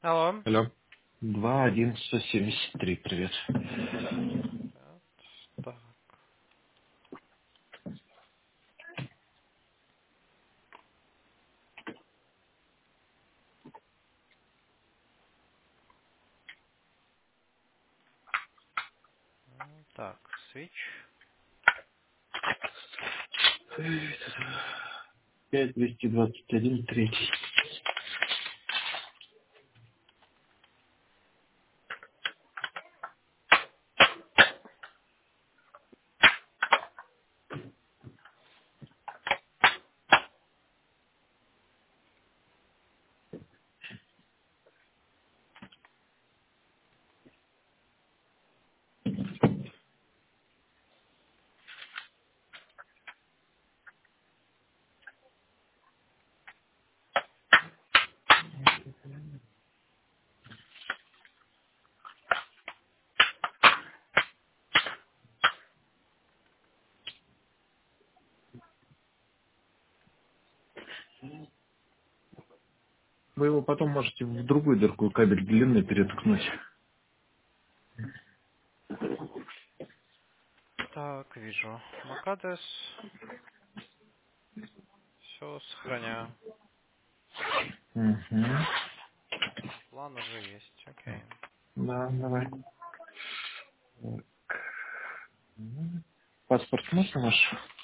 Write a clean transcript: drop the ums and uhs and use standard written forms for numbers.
Алло. Алло. 21173, привет. Пять. Так, так, switch. 5221, третий. Вы его потом можете в другую дырку кабель длинный переткнуть. Так, вижу. Макадес. Все, сохраняю. Угу. План уже есть. Окей. Да, давай. Мгм. Паспорт можно ваш?